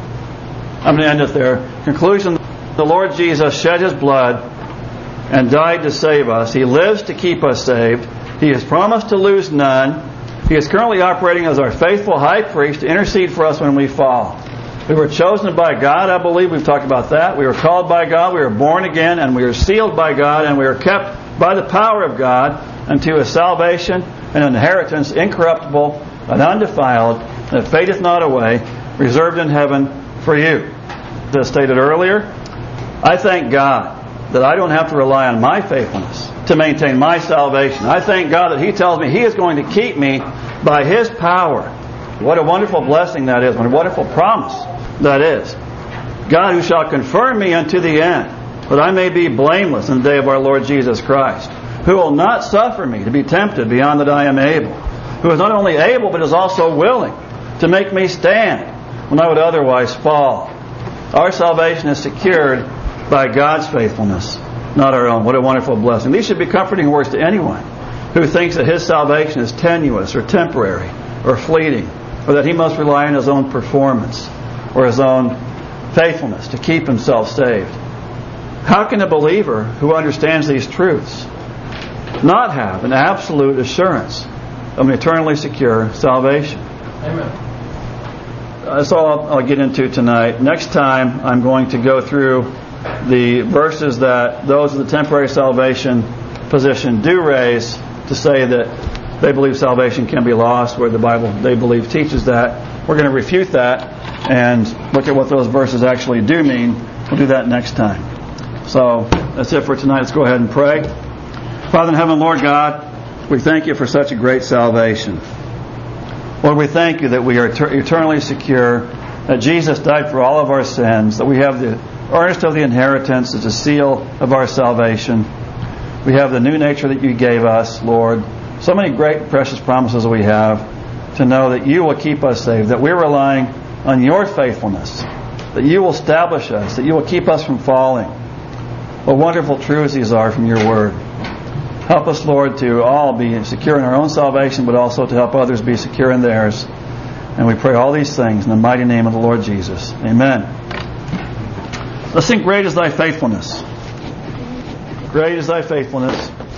I'm going to end it there. Conclusion, the Lord Jesus shed his blood and died to save us. He lives to keep us saved. He has promised to lose none. He is currently operating as our faithful high priest to intercede for us when we fall. We were chosen by God, I believe. We've talked about that. We were called by God. We were born again, and we are sealed by God, and we are kept by the power of God unto a salvation and an inheritance incorruptible and undefiled, that fadeth not away, reserved in heaven for you. As stated earlier, I thank God that I don't have to rely on my faithfulness to maintain my salvation. I thank God that he tells me he is going to keep me by his power. What a wonderful blessing that is. What a wonderful promise that is. God who shall confirm me unto the end, that I may be blameless in the day of our Lord Jesus Christ, who will not suffer me to be tempted beyond that I am able, who is not only able but is also willing to make me stand when I would otherwise fall. Our salvation is secured by God's faithfulness, not our own. What a wonderful blessing. These should be comforting words to anyone who thinks that his salvation is tenuous or temporary or fleeting, or that he must rely on his own performance or his own faithfulness to keep himself saved. How can a believer who understands these truths not have an absolute assurance of an eternally secure salvation? Amen. That's all I'll get into tonight. Next time I'm going to go through the verses that those of the temporary salvation position do raise to say that they believe salvation can be lost, where the Bible, they believe, teaches that. We're going to refute that and look at what those verses actually do mean. We'll do that next time. So that's it for tonight. Let's go ahead and pray. Father in heaven, Lord God, we thank you for such a great salvation. Lord, we thank you that we are eternally secure, that Jesus died for all of our sins, that we have the earnest of the inheritance as a seal of our salvation. We have the new nature that you gave us, Lord. So many great precious promises we have to know that you will keep us saved, that we're relying on your faithfulness, that you will establish us, that you will keep us from falling. What wonderful truths these are from your word. Help us, Lord, to all be secure in our own salvation, but also to help others be secure in theirs. And we pray all these things in the mighty name of the Lord Jesus. Amen. Let's sing, Great is Thy Faithfulness. Great is Thy Faithfulness.